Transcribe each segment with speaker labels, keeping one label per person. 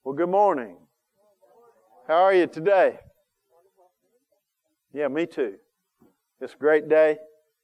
Speaker 1: Well, good morning. How are you today? Yeah, me too. It's a great day.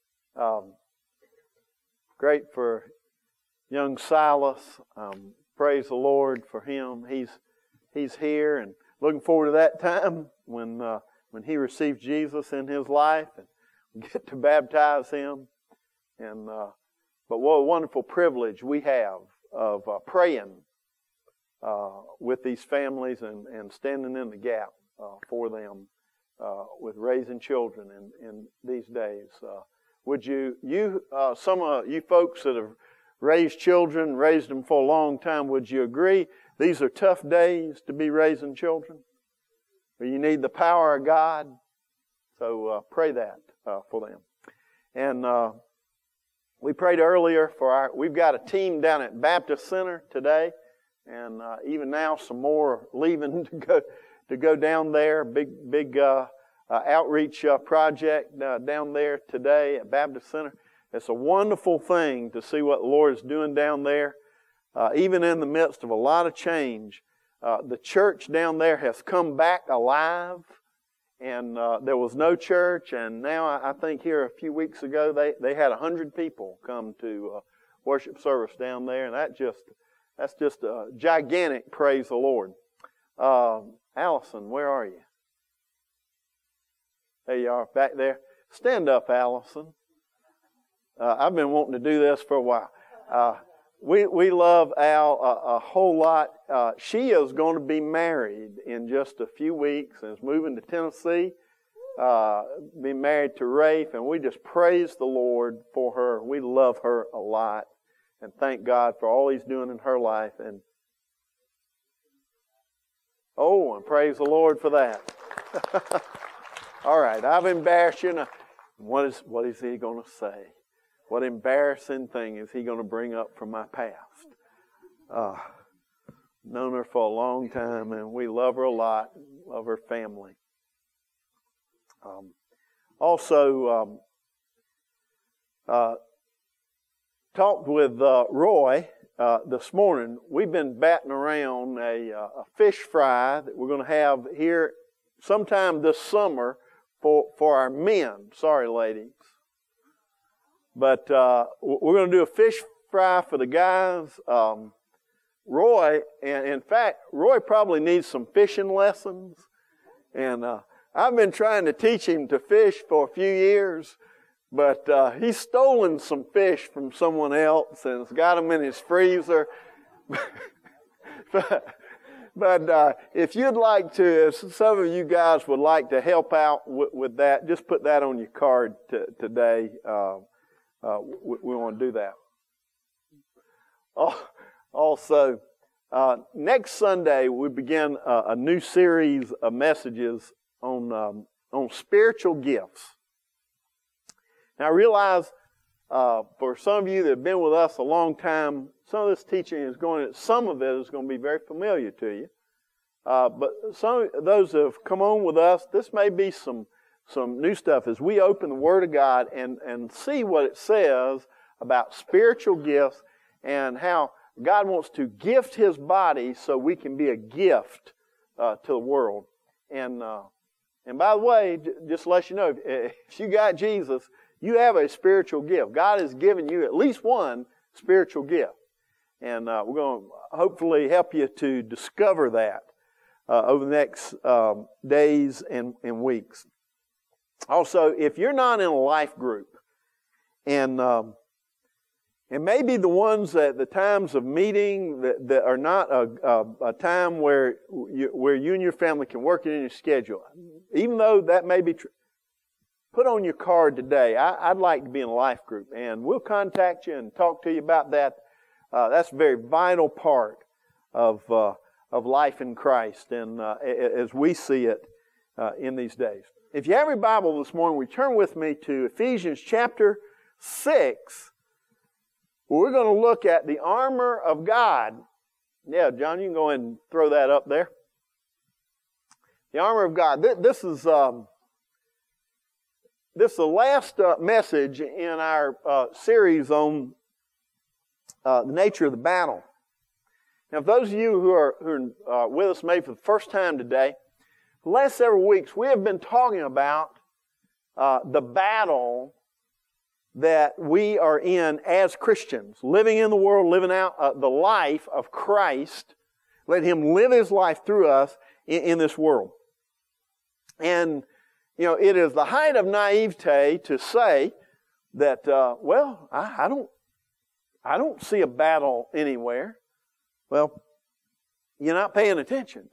Speaker 1: Great for young Silas. Praise the Lord for him. He's here, and looking forward to that time when he receives Jesus in his life and we get to baptize him. But what a wonderful privilege we have of praying with these families and standing in the gap for them with raising children in these days. Would some of you folks that have raised children, raised them for a long time, would you agree these are tough days to be raising children? You need the power of God. So pray that for them. And we prayed earlier we've got a team down at Baptist Center today. And even now, some more leaving to go down there. Big outreach project down there today at Baptist Center. It's a wonderful thing to see what the Lord is doing down there. Even in the midst of a lot of change, the church down there has come back alive. And there was no church, and now I think here a few weeks ago they had 100 people come to worship service down there, and that's just a gigantic praise the Lord. Allison, where are you? There you are, back there. Stand up, Allison. I've been wanting to do this for a while. We love Al a whole lot. She is going to be married in just a few weeks and is moving to Tennessee. Be married to Rafe, and we just praise the Lord for her. We love her a lot. And thank God for all He's doing in her life. And praise the Lord for that. All right, I've embarrassed you. What is He going to say? What embarrassing thing is He going to bring up from my past? Known her for a long time, and we love her a lot. Love her family. Talked with Roy this morning. We've been batting around a fish fry that we're going to have here sometime this summer for our men. Sorry, ladies. But we're going to do a fish fry for the guys. Roy, and in fact, Roy probably needs some fishing lessons. And I've been trying to teach him to fish for a few years. But he's stolen some fish from someone else and has got them in his freezer. But if you'd like to, if some of you guys would like to help out with that, just put that on your card today. We want to do that. Also, next Sunday we begin a new series of messages on spiritual gifts. Now, I realize for some of you that have been with us a long time, some of this teaching some of it is going to be very familiar to you. But some of those that have come on with us, this may be some new stuff as we open the Word of God and see what it says about spiritual gifts and how God wants to gift His body so we can be a gift to the world. And by the way, just to let you know, if you got Jesus, you have a spiritual gift. God has given you at least one spiritual gift. And we're going to hopefully help you to discover that over the next days and weeks. Also, if you're not in a life group, and maybe the ones at the times of meeting that are not a time where you and your family can work it in your schedule, even though that may be true, put on your card today, I'd like to be in a life group, and we'll contact you and talk to you about that. That's a very vital part of life in Christ, and as we see it in these days. If you have your Bible this morning, turn with me to Ephesians chapter 6. We're going to look at the armor of God. Yeah, John, you can go ahead and throw that up there. The armor of God. This is the last message in our series on the nature of the battle. Now, for those of you who are with us maybe for the first time today, the last several weeks we have been talking about the battle that we are in as Christians, living in the world, living out the life of Christ. Let Him live His life through us in this world. And, it is the height of naivete to say that, I don't see a battle anywhere. Well, you're not paying attention.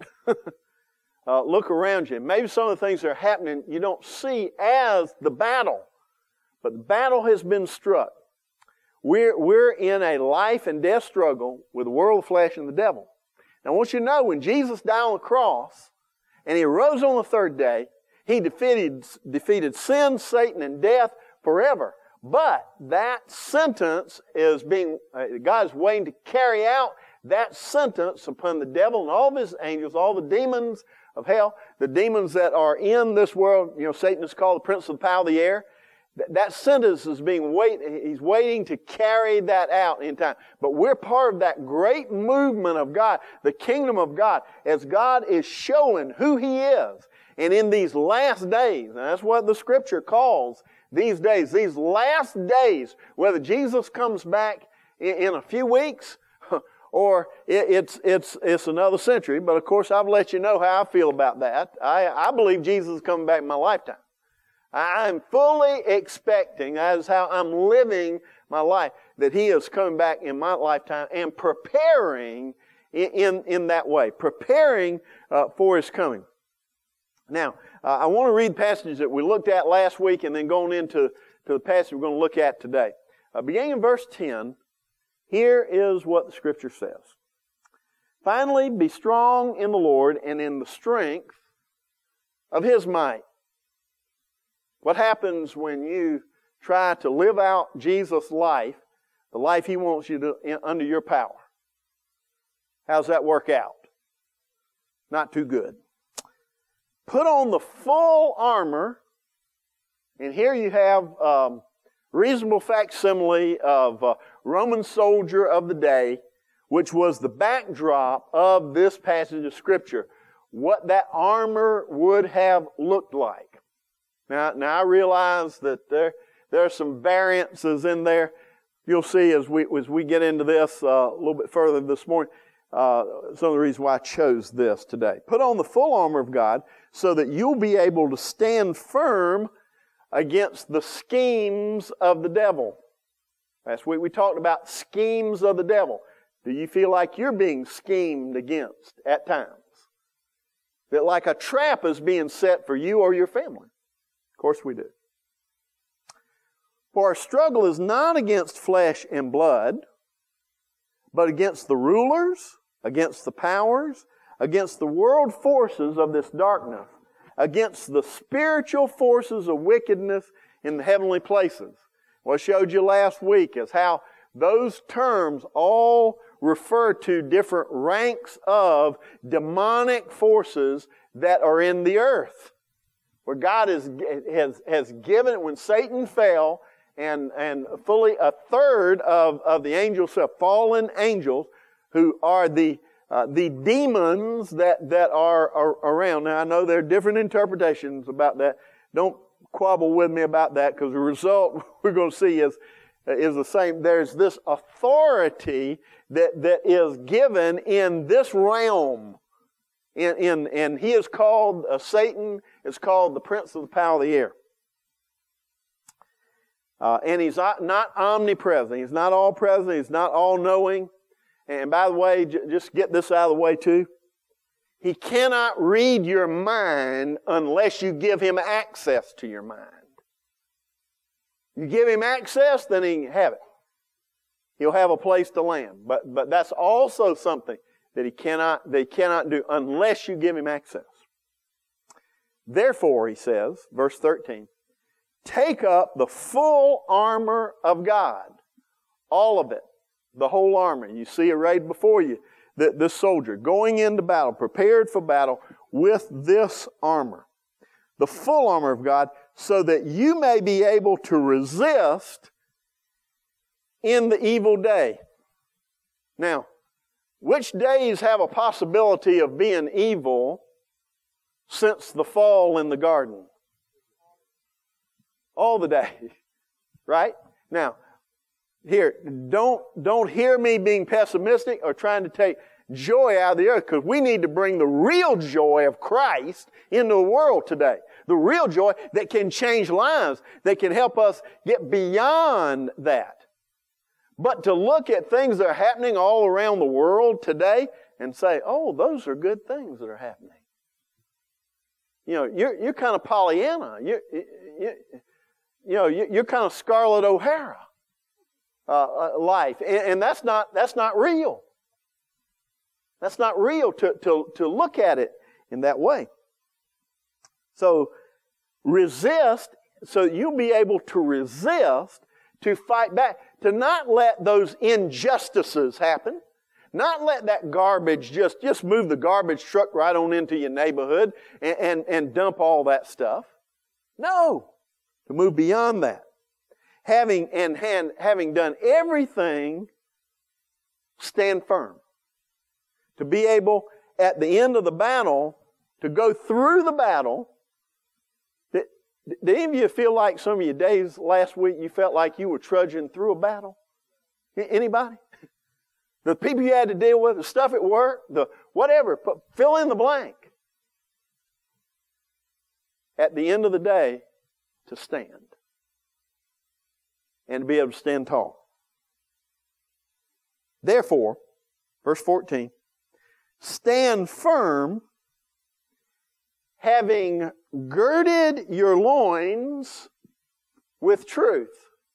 Speaker 1: Look around you. Maybe some of the things that are happening you don't see as the battle. But the battle has been struck. We're in a life and death struggle with the world, the flesh, and the devil. Now I want you to know, when Jesus died on the cross and He arose on the third day, He defeated sin, Satan, and death forever. But that sentence is God is waiting to carry out that sentence upon the devil and all of his angels, all the demons of hell, the demons that are in this world. Satan is called the prince of the power of the air. That sentence is he's waiting to carry that out in time. But we're part of that great movement of God, the kingdom of God, as God is showing who He is. And in these last days, and that's what the Scripture calls these days, these last days, whether Jesus comes back in a few weeks or it's another century. But of course, I've let you know how I feel about that. I believe Jesus is coming back in my lifetime. I'm fully expecting, that is how I'm living my life, that He is coming back in my lifetime and preparing in that way, preparing for His coming. Now, I want to read passages that we looked at last week and then going into the passage we're going to look at today. Beginning in verse 10, here is what the Scripture says. Finally, be strong in the Lord and in the strength of His might. What happens when you try to live out Jesus' life, the life He wants you to under your power? How's that work out? Not too good. Put on the full armor, and here you have reasonable facsimile of a Roman soldier of the day, which was the backdrop of this passage of Scripture, what that armor would have looked like. Now I realize that there are some variances in there. You'll see as we get into this a little bit further this morning, some of the reasons why I chose this today. Put on the full armor of God so that you'll be able to stand firm against the schemes of the devil. Last week we talked about schemes of the devil. Do you feel like you're being schemed against at times? That like a trap is being set for you or your family? Of course we do. For our struggle is not against flesh and blood, but against the rulers, against the powers, against the world forces of this darkness, against the spiritual forces of wickedness in the heavenly places. What I showed you last week is how those terms all refer to different ranks of demonic forces that are in the earth. Where God has given, when Satan fell, and fully a third of the angels, fallen angels, who are the demons that are around. Now I know there are different interpretations about that. Don't quabble with me about that, because the result we're going to see is the same. There's this authority that is given in this realm. And he is called, Satan is called the prince of the power of the air. And he's not omnipresent. He's not all present. He's not all knowing. And by the way, just get this out of the way too. He cannot read your mind unless you give him access to your mind. You give him access, then he can have it. He'll have a place to land. But that's also something that they cannot do unless you give him access. Therefore, he says, verse 13, take up the full armor of God. All of it. The whole armor. You see arrayed before you this soldier going into battle, prepared for battle with this armor. The full armor of God, so that you may be able to resist in the evil day. Now, Which days have a possibility of being evil since the fall in the garden? All the days. Right? Now, here, don't hear me being pessimistic or trying to take joy out of the earth, because we need to bring the real joy of Christ into the world today. The real joy that can change lives, that can help us get beyond that. But to look at things that are happening all around the world today and say, oh, those are good things that are happening. You know, you're kind of Pollyanna. You're kind of Scarlett O'Hara life, and that's not real. That's not real to look at it in that way. So resist, so you'll be able to resist, to fight back, to not let those injustices happen, not let that garbage just move the garbage truck right on into your neighborhood and dump all that stuff. No, to move beyond that. Having done everything, stand firm. To be able, at the end of the battle, to go through the battle. Did any of you feel like some of your days last week you felt like you were trudging through a battle? Anybody? The people you had to deal with, the stuff at work, the whatever, fill in the blank. At the end of the day, to stand. And to be able to stand tall. Therefore, verse 14, stand firm, having girded your loins with truth,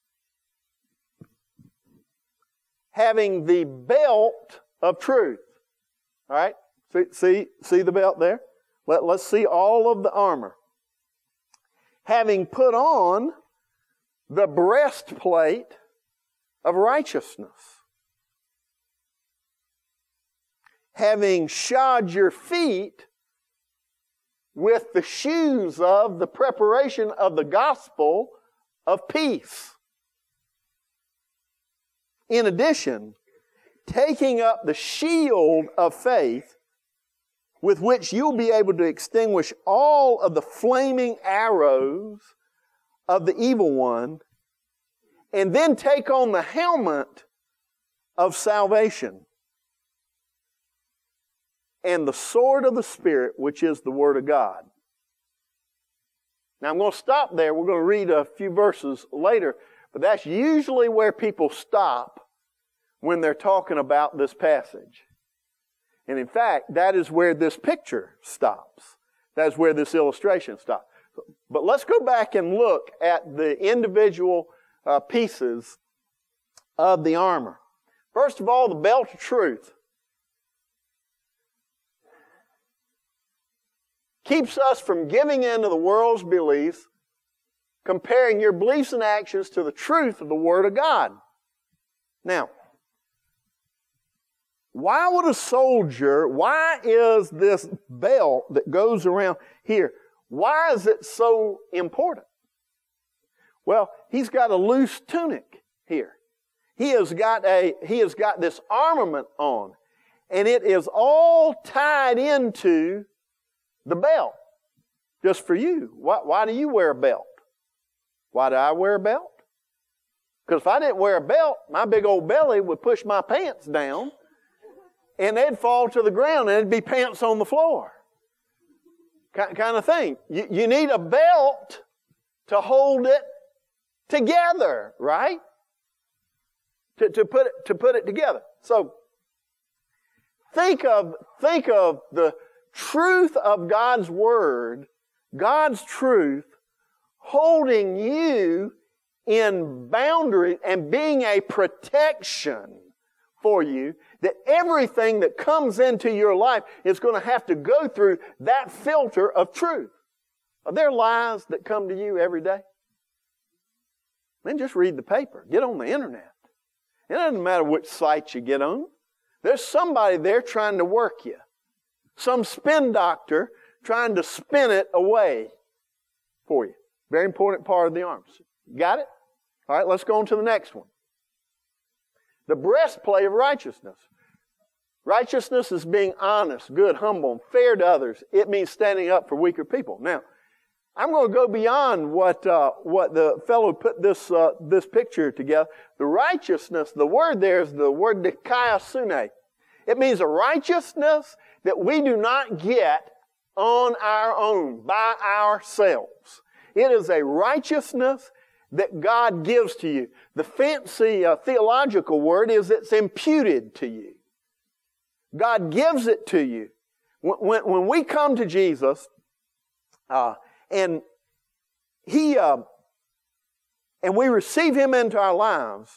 Speaker 1: having the belt of truth. All right? See the belt there? Let's see all of the armor. Having put on the breastplate of righteousness, having shod your feet with the shoes of the preparation of the gospel of peace. In addition, taking up the shield of faith, with which you'll be able to extinguish all of the flaming arrows of the evil one, and then take on the helmet of salvation and the sword of the Spirit, which is the Word of God. Now I'm going to stop there. We're going to read a few verses later, but that's usually where people stop when they're talking about this passage. And in fact, that is where this picture stops. That is where this illustration stops. But let's go back and look at the individual pieces of the armor. First of all, the belt of truth. Keeps us from giving in to the world's beliefs, comparing your beliefs and actions to the truth of the Word of God. Now, why is this belt that goes around here, why is it so important? Well, he's got a loose tunic here. He has got this armament on, and it is all tied into the belt. Just for you. Why do you wear a belt? Why do I wear a belt? Because if I didn't wear a belt, my big old belly would push my pants down, and they'd fall to the ground, and it'd be pants on the floor. Kind of thing. You need a belt to hold it together, right? To put it together. So think of the truth of God's Word, God's truth, holding you in boundary and being a protection for you, that everything that comes into your life is going to have to go through that filter of truth. Are there lies that come to you every day? Then just read the paper. Get on the internet. It doesn't matter which site you get on. There's somebody there trying to work you. Some spin doctor trying to spin it away for you. Very important part of the arms. Got it? All right, let's go on to the next one. The breastplate of righteousness. Righteousness is being honest, good, humble, and fair to others. It means standing up for weaker people. Now, I'm going to go beyond what the fellow put this picture together. The righteousness, the word there is the word dikaiosune. It means a righteousness that we do not get on our own, by ourselves. It is a righteousness that God gives to you. The fancy theological word is it's imputed to you. God gives it to you. When we come to Jesus, and we receive Him into our lives,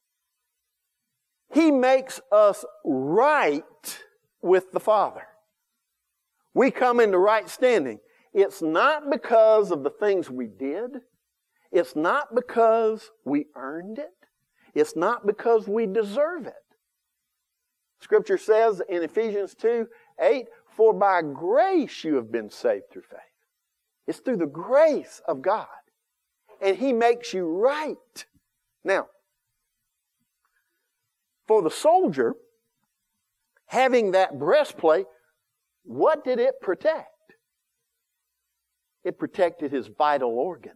Speaker 1: He makes us right with the Father. We come into right standing. It's not because of the things we did. It's not because we earned it. It's not because we deserve it. Scripture says in Ephesians 2:8, "For by grace you have been saved through faith." It's through the grace of God. And He makes you right. Now, for the soldier, having that breastplate, what did it protect? It protected his vital organs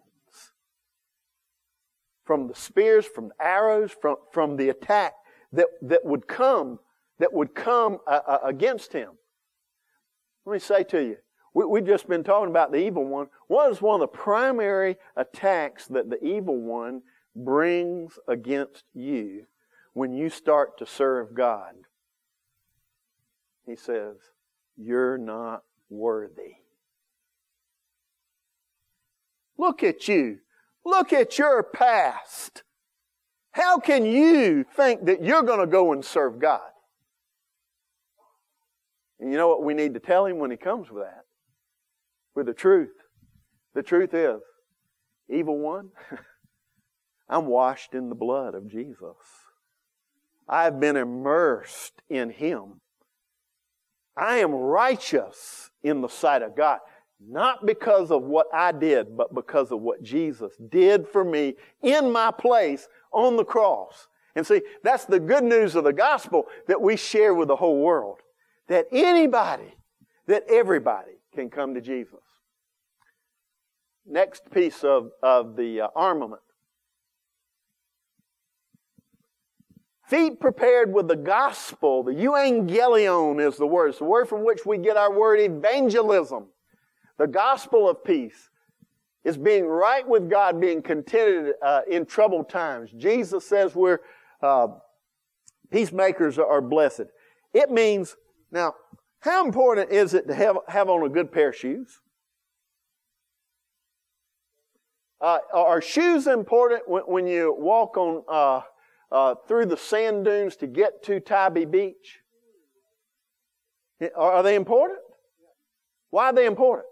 Speaker 1: from the spears, from the arrows, from the attack that would come against him. Let me say to you, we've just been talking about the evil one. What is one of the primary attacks that the evil one brings against you when you start to serve God? He says, "You're not worthy." Look at you. Look at your past. How can you think that you're going to go and serve God? And you know what we need to tell him when he comes with that? With the truth. The truth is, evil one, I'm washed in the blood of Jesus. I've been immersed in Him. I am righteous in the sight of God. Not because of what I did, but because of what Jesus did for me in my place on the cross. And see, that's the good news of the gospel that we share with the whole world. That anybody, that everybody can come to Jesus. Next piece of the armament. Feet prepared with the gospel. The euangelion is the word. It's the word from which we get our word evangelism. The gospel of peace is being right with God, being contented in troubled times. Jesus says we're peacemakers are blessed. It means, now, how important is it to have on a good pair of shoes? Are shoes important when you walk on through the sand dunes to get to Tybee Beach? Are they important? Why are they important?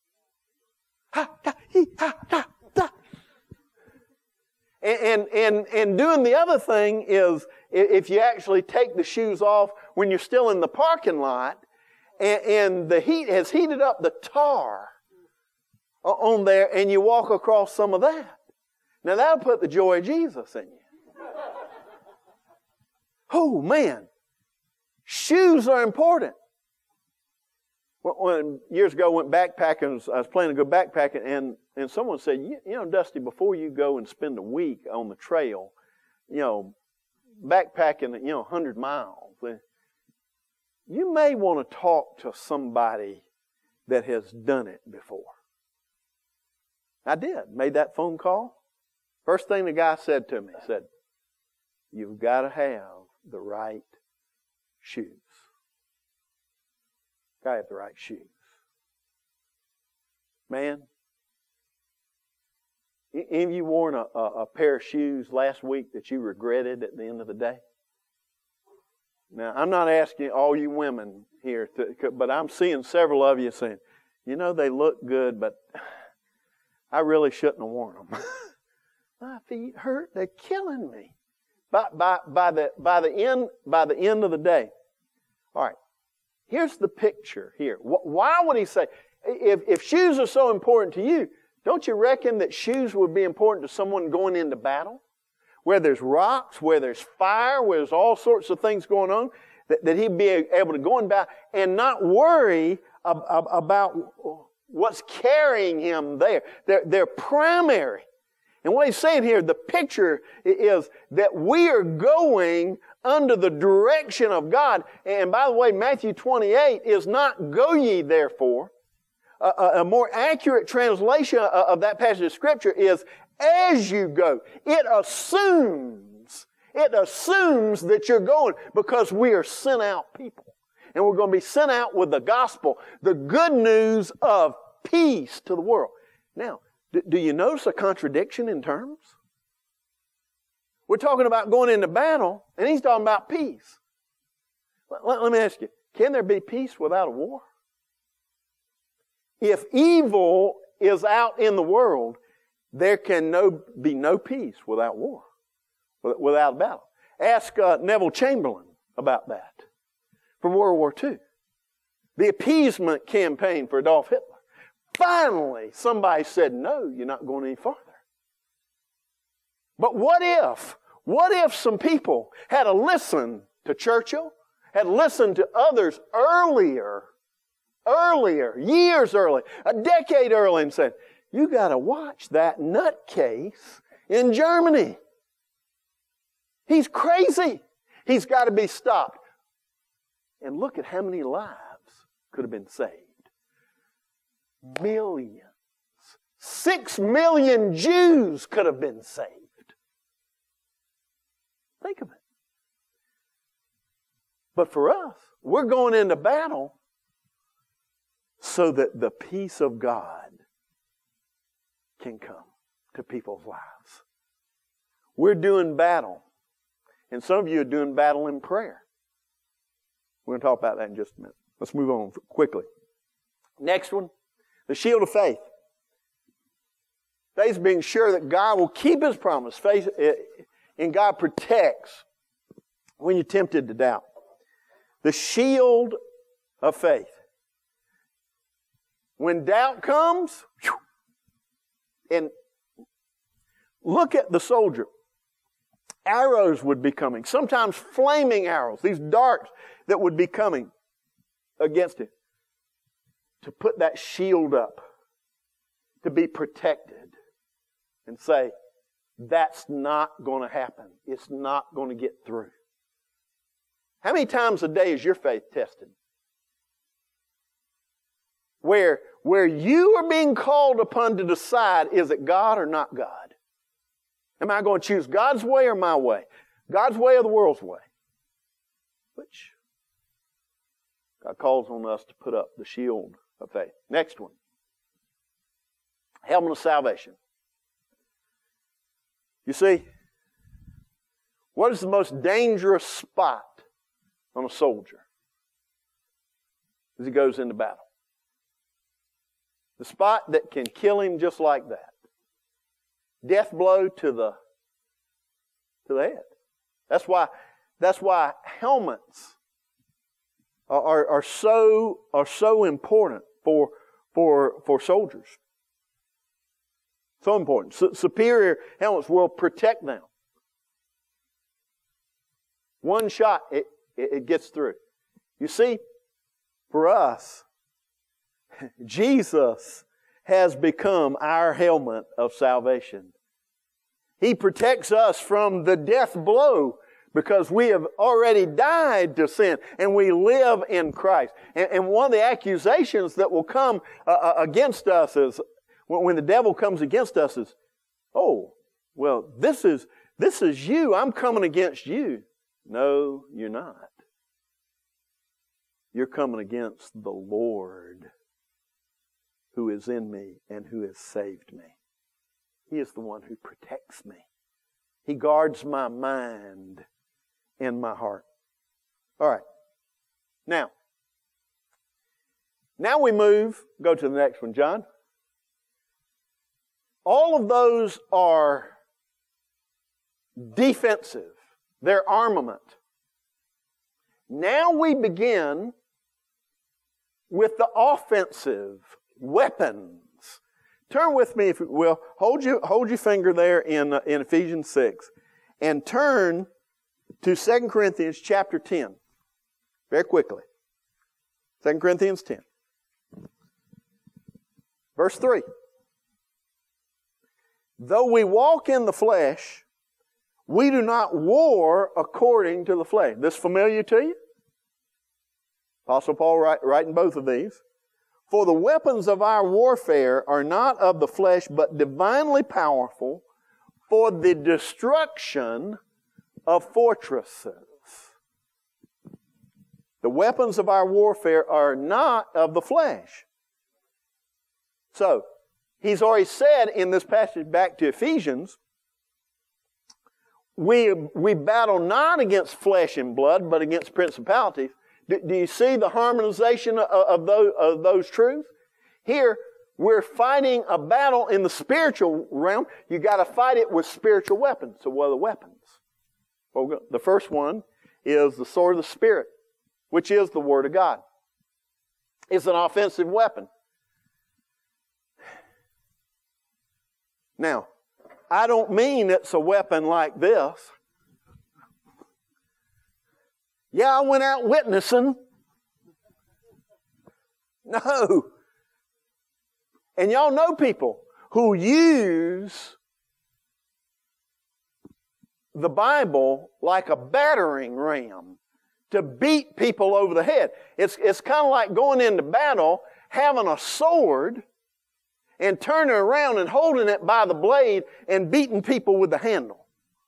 Speaker 1: And doing the other thing is, if you actually take the shoes off when you're still in the parking lot, and the heat has heated up the tar on there, and you walk across some of that. Now that'll put the joy of Jesus in you. Oh man, shoes are important. When years ago I went backpacking, I was planning to go backpacking, and someone said, you know, Dusty, before you go and spend a week on the trail, backpacking, 100 miles, you may want to talk to somebody that has done it before. I did. Made that phone call. First thing the guy said to me, he said, "You've got to have the right shoes. Got to have the right shoes." Man, any of you worn a pair of shoes last week that you regretted at the end of the day? Now, I'm not asking all you women here, but I'm seeing several of you saying, they look good, but I really shouldn't have worn them. My feet hurt. They're killing me. By the end of the day. All right. Here's the picture here. Why would he say, if shoes are so important to you, don't you reckon that shoes would be important to someone going into battle? Where there's rocks, where there's fire, where there's all sorts of things going on. that he'd be able to go in battle and not worry about what's carrying him there. They're primary. And what he's saying here, the picture is that we are going under the direction of God. And by the way, Matthew 28 is not go ye therefore. A more accurate translation of that passage of Scripture is as you go. It assumes that you're going because we are sent out people. And we're going to be sent out with the gospel, the good news of peace to the world. Now, do you notice a contradiction in terms? We're talking about going into battle, and he's talking about peace. Let me ask you, can there be peace without a war? If evil is out in the world, there can be no peace without war, without battle. Ask Neville Chamberlain about that from World War II. The appeasement campaign for Adolf Hitler. Finally, somebody said, no, you're not going any farther. But what if some people had listened to Churchill, had listened to others earlier, years early, a decade early, and said, you got to watch that nutcase in Germany. He's crazy. He's got to be stopped. And look at how many lives could have been saved. Millions. 6 million Jews could have been saved. Think of it. But for us, we're going into battle so that the peace of God can come to people's lives. We're doing battle. And some of you are doing battle in prayer. We're going to talk about that in just a minute. Let's move on quickly. Next one, the shield of faith. Faith being sure that God will keep His promise. Faith in God protects when you're tempted to doubt. The shield of faith. When doubt comes, and look at the soldier. Arrows would be coming, sometimes flaming arrows, these darts that would be coming against him. To put that shield up, to be protected, and say, that's not going to happen. It's not going to get through. How many times a day is your faith tested? Where you are being called upon to decide, is it God or not God? Am I going to choose God's way or my way? God's way or the world's way? Which? God calls on us to put up the shield of faith. Next one. Helmet of salvation. You see, what is the most dangerous spot on a soldier as he goes into battle? The spot that can kill him just like that. Death blow to the head. That's why helmets are so important for soldiers. So important. Superior helmets will protect them. One shot, it gets through. You see, for us, Jesus has become our helmet of salvation. He protects us from the death blow because we have already died to sin and we live in Christ. And one of the accusations that will come against us is, when the devil comes against us is, oh, well, this is you. I'm coming against you. No, you're not. You're coming against the Lord who is in me and who has saved me. He is the one who protects me. He guards my mind and my heart. All right. Now we go to the next one, John. All of those are defensive. They're armament. Now we begin with the offensive weapons. Turn with me, if you will. Hold your finger there in Ephesians 6 and turn to 2 Corinthians chapter 10. Very quickly. 2 Corinthians 10. Verse 3. Though we walk in the flesh, we do not war according to the flesh. This familiar to you? Apostle Paul writing both of these. For the weapons of our warfare are not of the flesh, but divinely powerful for the destruction of fortresses. The weapons of our warfare are not of the flesh. So, he's already said in this passage back to Ephesians, we battle not against flesh and blood, but against principalities. Do you see the harmonization of those truths? Here, we're fighting a battle in the spiritual realm. You got to fight it with spiritual weapons. So what are the weapons? Well, the first one is the sword of the Spirit, which is the Word of God. It's an offensive weapon. Now, I don't mean it's a weapon like this. Yeah, I went out witnessing. No. And y'all know people who use the Bible like a battering ram to beat people over the head. It's kind of like going into battle, having a sword, and turning around and holding it by the blade and beating people with the handle.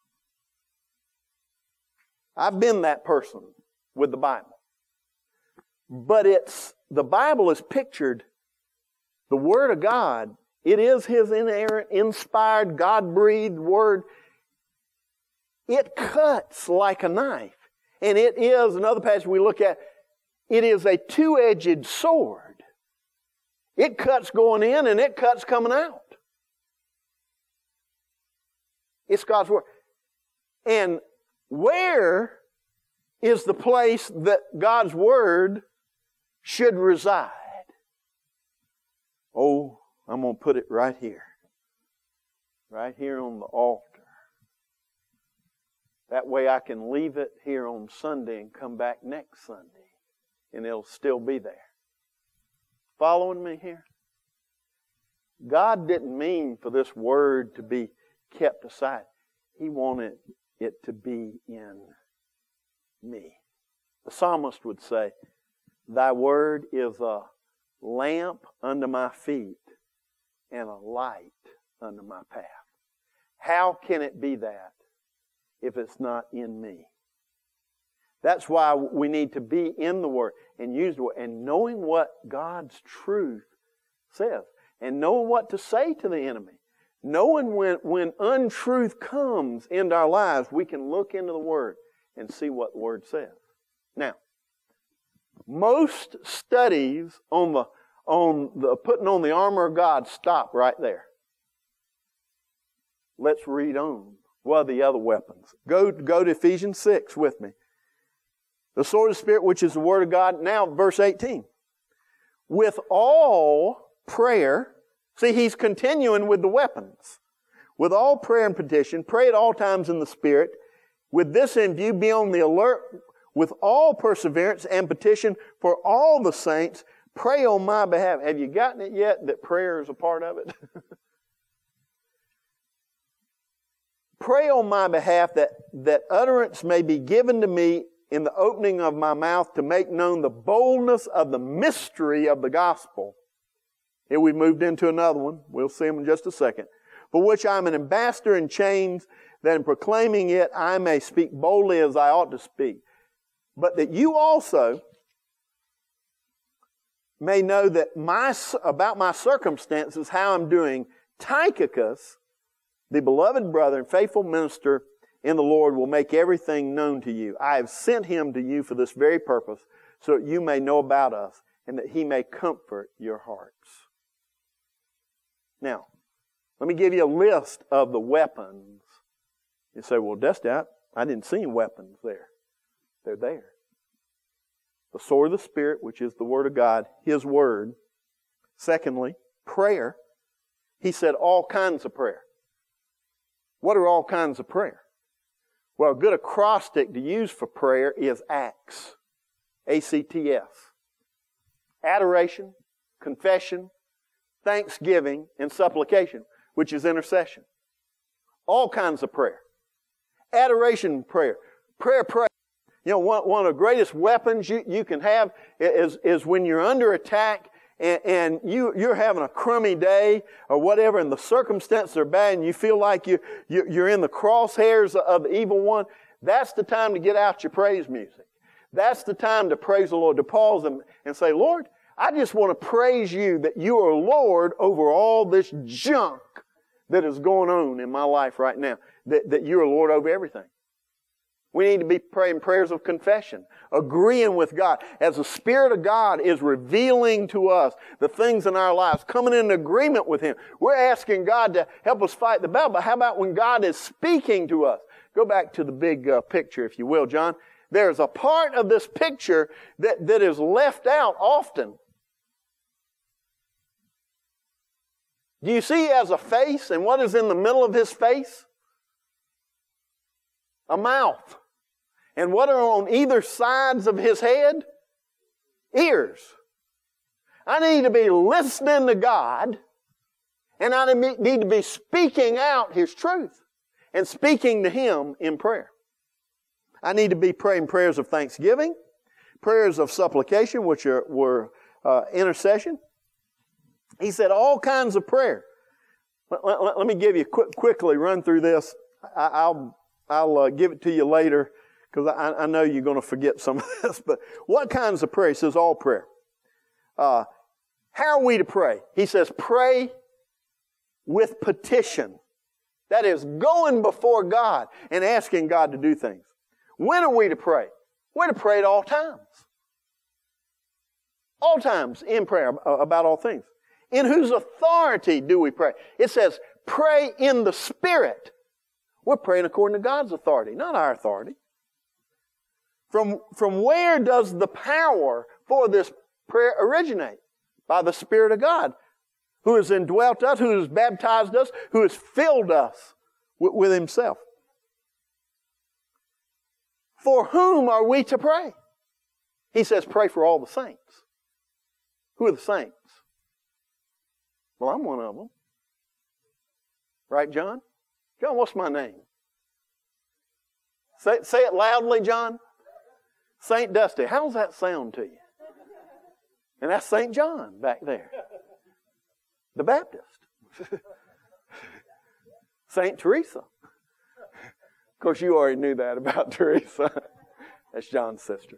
Speaker 1: I've been that person with the Bible. But the Bible is pictured, the Word of God, it is His inerrant, inspired, God-breathed Word. It cuts like a knife. And it is, another passage we look at, it is a two-edged sword. It cuts going in and it cuts coming out. It's God's Word. And where is the place that God's Word should reside? Oh, I'm going to put it right here. Right here on the altar. That way I can leave it here on Sunday and come back next Sunday. And it'll still be there. Following me here? God didn't mean for this Word to be kept aside. He wanted it to be in me. The psalmist would say, Thy Word is a lamp under my feet and a light under my path. How can it be that if it's not in me? That's why we need to be in the Word and use the Word and knowing what God's truth says and knowing what to say to the enemy. Knowing when untruth comes into our lives, we can look into the Word and see what the Word says. Now, most studies on the putting on the armor of God stop right there. Let's read on. What are the other weapons? Go to Ephesians 6 with me. The sword of the Spirit, which is the Word of God. Now, verse 18. With all prayer. See, he's continuing with the weapons. With all prayer and petition, pray at all times in the Spirit. With this in view, be on the alert with all perseverance and petition for all the saints. Pray on my behalf. Have you gotten it yet that prayer is a part of it? Pray on my behalf that utterance may be given to me in the opening of my mouth to make known the boldness of the mystery of the gospel. Here we've moved into another one. We'll see them in just a second. For which I am an ambassador in chains, that in proclaiming it I may speak boldly as I ought to speak. But that you also may know that about my circumstances, how I'm doing. Tychicus, the beloved brother and faithful minister in the Lord, will make everything known to you. I have sent him to you for this very purpose, so that you may know about us, and that he may comfort your hearts. Now, let me give you a list of the weapons. You say, well, Dusty, I didn't see any weapons there. They're there. The sword of the Spirit, which is the Word of God, His Word. Secondly, prayer. He said all kinds of prayer. What are all kinds of prayer? Well, a good acrostic to use for prayer is ACTS. ACTS. Adoration, confession, thanksgiving, and supplication, which is intercession. All kinds of prayer. Adoration prayer. Prayer. You know, one of the greatest weapons you can have is when you're under attack and you're having a crummy day or whatever, and the circumstances are bad, and you feel like you're in the crosshairs of the evil one. That's the time to get out your praise music. That's the time to praise the Lord, to pause and say, Lord, I just want to praise you that you are Lord over all this junk that is going on in my life right now, that you are Lord over everything. We need to be praying prayers of confession, agreeing with God. As the Spirit of God is revealing to us the things in our lives, coming in agreement with Him, we're asking God to help us fight the battle. But how about when God is speaking to us? Go back to the big picture, if you will, John. There's a part of this picture that is left out often. Do you see He has a face, and what is in the middle of His face? A mouth. And what are on either sides of His head? Ears. I need to be listening to God, and I need to be speaking out His truth and speaking to Him in prayer. I need to be praying prayers of thanksgiving, prayers of supplication, which were intercession. He said all kinds of prayer. Let me give you quickly run through this. I'll give it to you later because I know you're going to forget some of this. But what kinds of prayer? He says all prayer. How are we to pray? He says pray with petition. That is going before God and asking God to do things. When are we to pray? We're to pray at all times. All times in prayer about all things. In whose authority do we pray? It says, pray in the Spirit. We're praying according to God's authority, not our authority. From where does the power for this prayer originate? By the Spirit of God, who has indwelt us, who has baptized us, who has filled us with Himself. For whom are we to pray? He says, pray for all the saints. Who are the saints? Well, I'm one of them. Right, John? John, what's my name? Say it loudly, John. St. Dusty. How does that sound to you? And that's St. John back there. The Baptist. St. Teresa. Of course, you already knew that about Teresa. That's John's sister.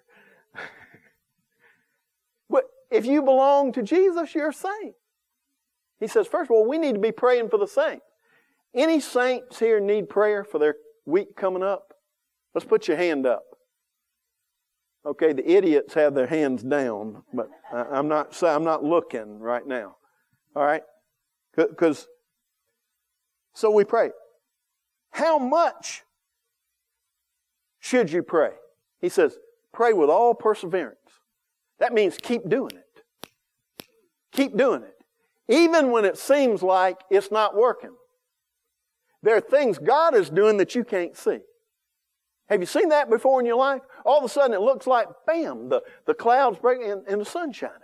Speaker 1: But if you belong to Jesus, you're a saint. He says, first of all, we need to be praying for the saints. Any saints here need prayer for their week coming up? Let's put your hand up. Okay, the idiots have their hands down, but I'm not looking right now. All right? So we pray. How much should you pray? He says, pray with all perseverance. That means keep doing it. Keep doing it. Even when it seems like it's not working. There are things God is doing that you can't see. Have you seen that before in your life? All of a sudden it looks like, bam, the clouds break and the sun's shining.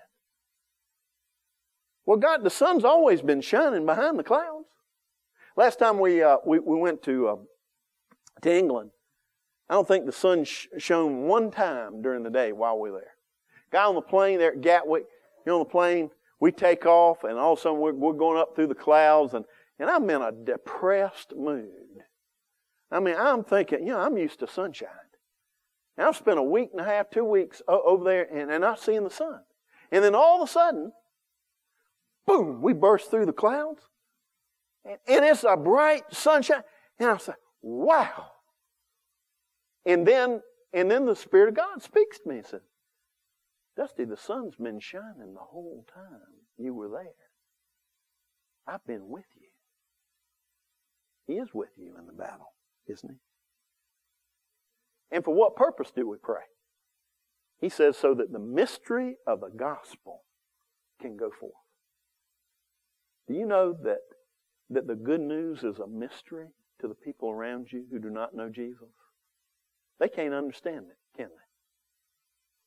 Speaker 1: Well, God, the sun's always been shining behind the clouds. Last time we went to England, I don't think the sun shone one time during the day while we were there. Got on the plane there at Gatwick. You're on the plane, we take off, and all of a sudden we're going up through the clouds, and I'm in a depressed mood. I mean, I'm thinking, I'm used to sunshine. And I've spent a week and a half, 2 weeks over there and not seeing the sun. And then all of a sudden, boom, we burst through the clouds. And it's a bright sunshine. And I was like, wow. And then the Spirit of God speaks to me and says, Dusty, the sun's been shining the whole time you were there. I've been with you. He is with you in the battle, isn't He? And for what purpose do we pray? He says so that the mystery of the gospel can go forth. Do you know that the good news is a mystery to the people around you who do not know Jesus? They can't understand it, can they?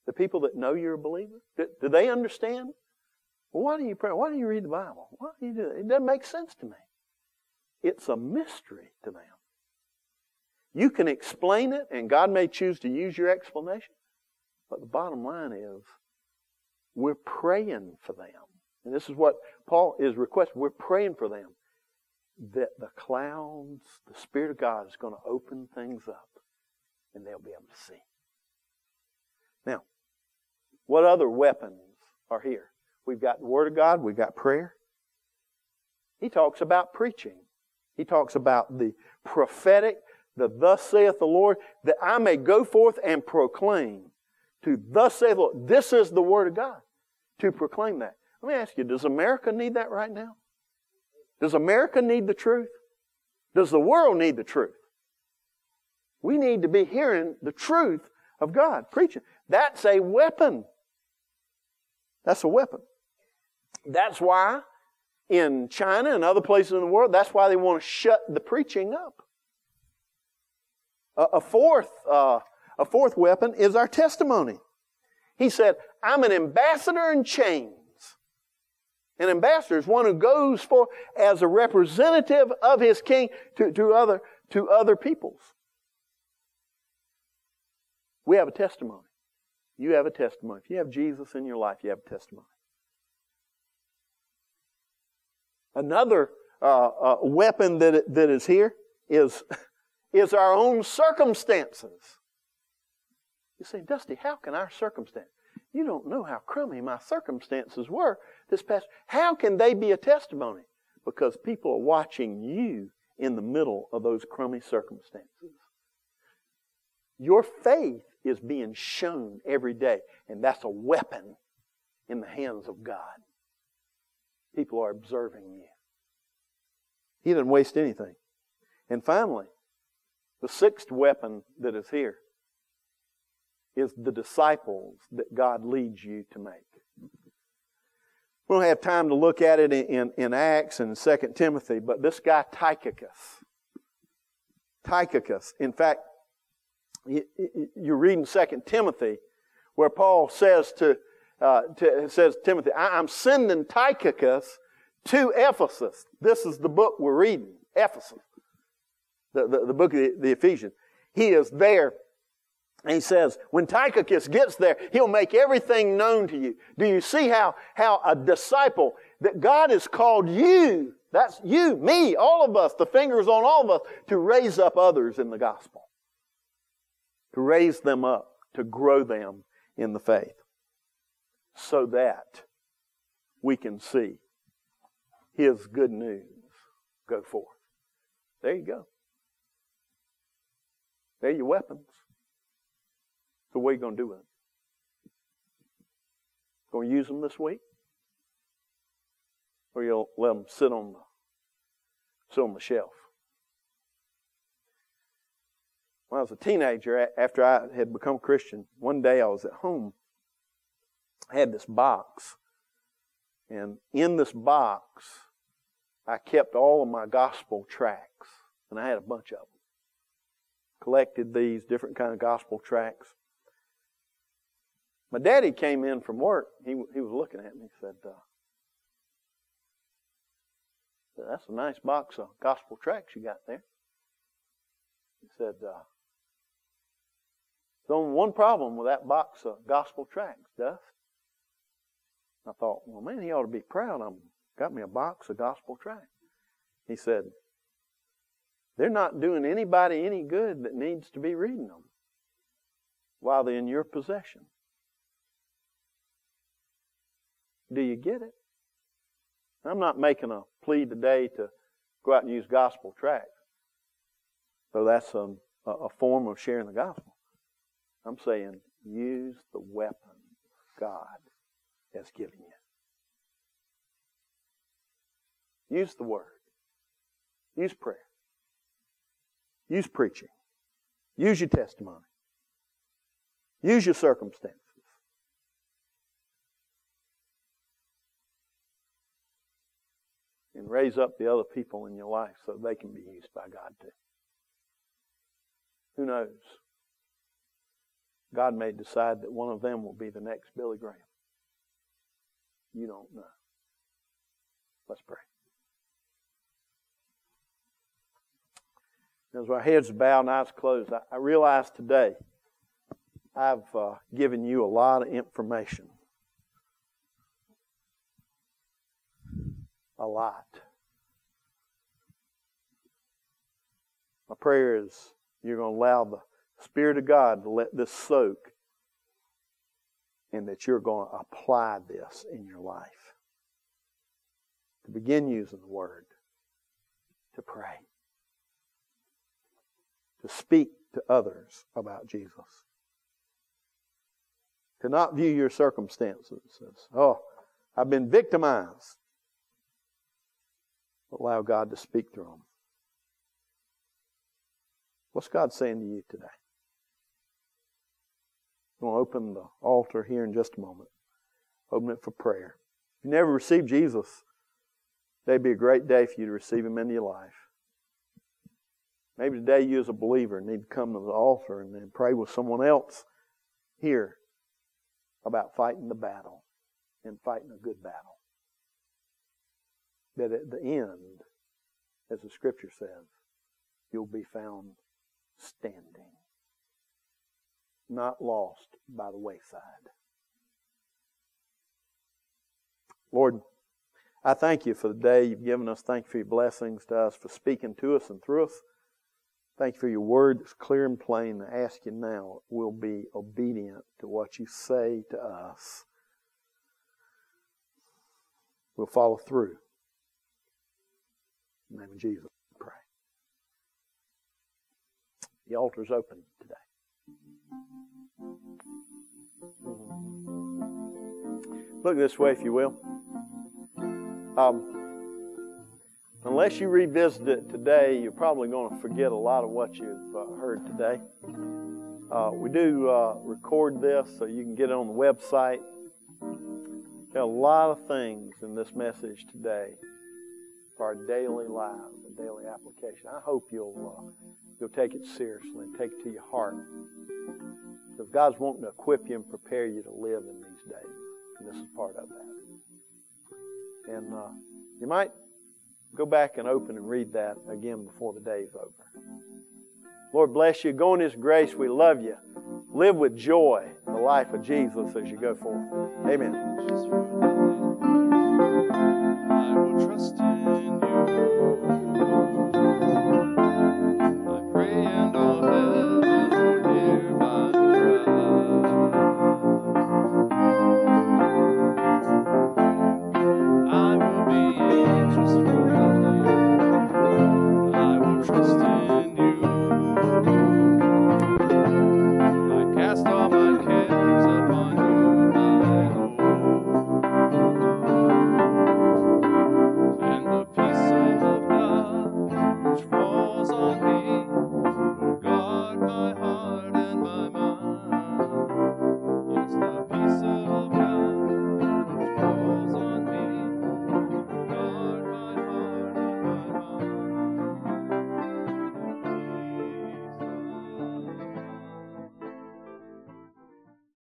Speaker 1: The people that know you're a believer? Do they understand? Well, why do you pray? Why do you read the Bible? Why do you do that? It doesn't make sense to me. It's a mystery to them. You can explain it, and God may choose to use your explanation. But the bottom line is, we're praying for them. And this is what Paul is requesting. We're praying for them. That the clouds, the Spirit of God is going to open things up, and they'll be able to see. Now, what other weapons are here? We've got the Word of God. We've got prayer. He talks about preaching. He talks about the prophetic, the thus saith the Lord, that I may go forth and proclaim. To thus saith the Lord. This is the Word of God. To proclaim that. Let me ask you, does America need that right now? Does America need the truth? Does the world need the truth? We need to be hearing the truth of God, preaching. That's a weapon. That's a weapon. That's why in China and other places in the world, that's why they want to shut the preaching up. A fourth weapon is our testimony. He said, I'm an ambassador in chains. An ambassador is one who goes for as a representative of his king to other peoples. We have a testimony. You have a testimony. If you have Jesus in your life, you have a testimony. Another weapon that is here is our own circumstances. You say, Dusty, how can our circumstance? You don't know how crummy my circumstances were this past. How can they be a testimony? Because people are watching you in the middle of those crummy circumstances. Your faith is being shown every day, and that's a weapon in the hands of God. People are observing you. He didn't waste anything. And finally, the sixth weapon that is here is the disciples that God leads you to make. We don't have time to look at it in Acts and 2 Timothy, but this guy Tychicus, in fact, you're reading 2 Timothy, where Paul says to Timothy, I'm sending Tychicus to Ephesus. This is the book we're reading, Ephesus, the book of the Ephesians. He is there, and he says, when Tychicus gets there, he'll make everything known to you. Do you see how a disciple, that God has called you, that's you, me, all of us, the fingers on all of us, to raise up others in the gospel. To raise them up, to grow them in the faith, so that we can see His good news go forth. There you go. They're your weapons. So what are you going to do with them? Going to use them this week? Or you'll let them sit on the shelf? When I was a teenager, after I had become a Christian, one day I was at home. I had this box. And in this box, I kept all of my gospel tracts. And I had a bunch of them. Collected these different kind of gospel tracts. My daddy came in from work. He was looking at me and said, that's a nice box of gospel tracts you got there. He said, there's only one problem with that box of gospel tracts, Dust. I thought, well, man, he ought to be proud. Got me a box of gospel tracts. He said, they're not doing anybody any good that needs to be reading them while they're in your possession. Do you get it? I'm not making a plea today to go out and use gospel tracts. So that's a form of sharing the gospel. I'm saying use the weapon God has given you. Use the Word. Use prayer. Use preaching. Use your testimony. Use your circumstances. And raise up the other people in your life so they can be used by God too. Who knows? God may decide that one of them will be the next Billy Graham. You don't know. Let's pray. As our heads bow and eyes closed, I realize today I've given you a lot of information. A lot. My prayer is you're going to allow the Spirit of God to let this soak, and that you're going to apply this in your life. To begin using the Word. To pray. To speak to others about Jesus. To not view your circumstances as, oh, I've been victimized. But allow God to speak through them. What's God saying to you today? I'm going to open the altar here in just a moment. Open it for prayer. If you never received Jesus, today'd be a great day for you to receive Him into your life. Maybe today you as a believer need to come to the altar and then pray with someone else here about fighting the battle and fighting a good battle. That at the end, as the Scripture says, you'll be found standing. Not lost by the wayside. Lord, I thank you for the day you've given us. Thank you for your blessings to us, for speaking to us and through us. Thank you for your word that's clear and plain. I ask you now, we'll be obedient to what you say to us. We'll follow through. In the name of Jesus, I pray. The altar's open today. Look this way, if you will. Unless you revisit it today, you're probably going to forget a lot of what you've heard today. We do record this so you can get it on the website. There are a lot of things in this message today for our daily lives and daily application. I hope you'll take it seriously and take it to your heart. Because God's wanting to equip you and prepare you to live in these days. And this is part of that. And you might go back and open and read that again before the day's over. Lord bless you. Go in His grace. We love you. Live with joy the life of Jesus as you go forward. Amen.